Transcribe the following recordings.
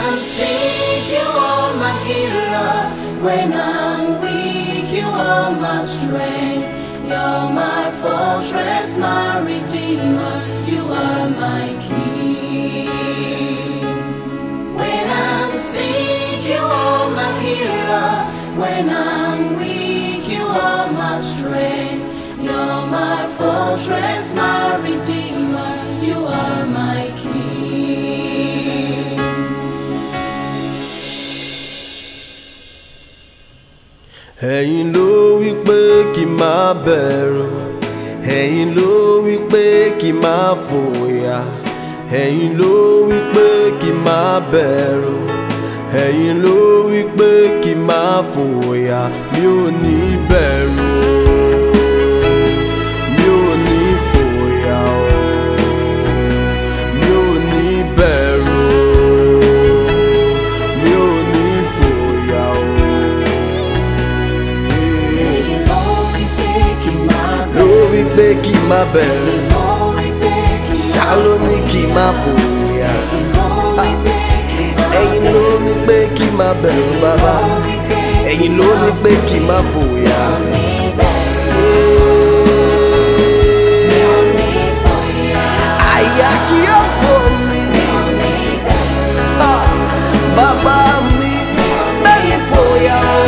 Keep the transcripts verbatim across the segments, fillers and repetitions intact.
I'm sick, you are my healer. When I'm weak, you are my strength. You're my fortress, my redeemer. You are my king. When I'm sick, you are my healer. When I'm weak, you are my strength. You're my fortress, my redeemer. You are my king. Ẹ̀yin ló wí pé kí n má bẹ̀rù, ẹ̀yin ló wí pé kí n má fòyà, ẹ̀yin ló wí pé kí n má bẹ̀rù, ẹ̀yin ló wí pé kí n má fòyà. Mi ò ní bẹ̀rù o, mi ò ní fòyà o, mi ò ní bẹ̀rù o, mi ò ní fòyà o. Pé kí n má bẹ̀rù, ṣá ló ní kí n má fòyà. Ẹ̀yin ló ní pé kí n má bẹ̀rù bàbá, ẹ̀yin ló ní pé kí n má fòyà. Àyà kí ó fò mí, bàbá mi bẹ́ẹ̀ fòyà o.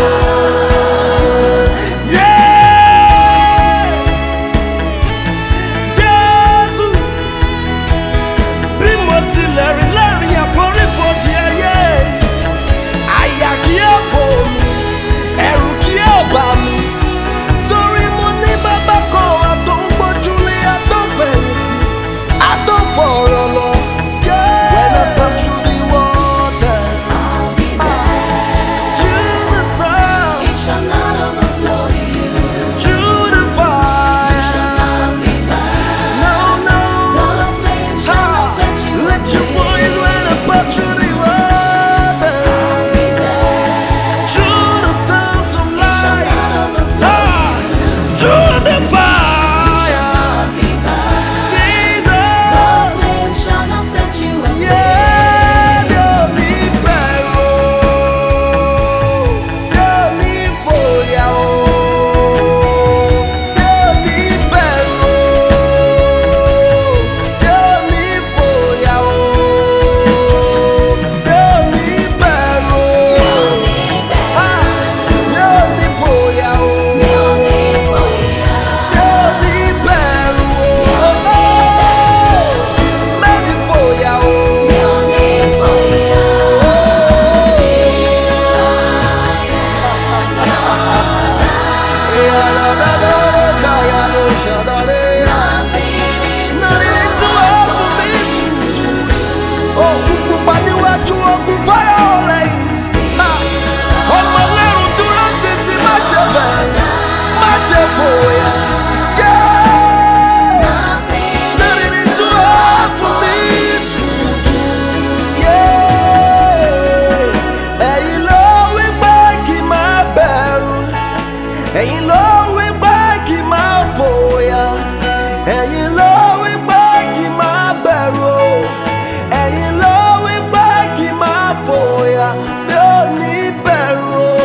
Ẹ̀yin ló wí pé kí n má fòyà, ẹ̀yin ló wí pé kí n má bẹ̀rù, ẹ̀yin ló wí pé kí n má fòyà. Mi ò ní bẹ̀rù o,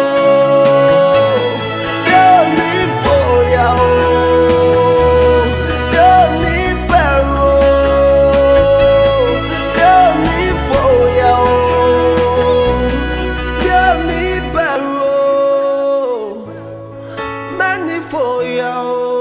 mi ò ní fòyà o, mi ò ní bẹ̀rù o, mi ò ní fòyà o, mi ò ní bẹ̀rù o. For you.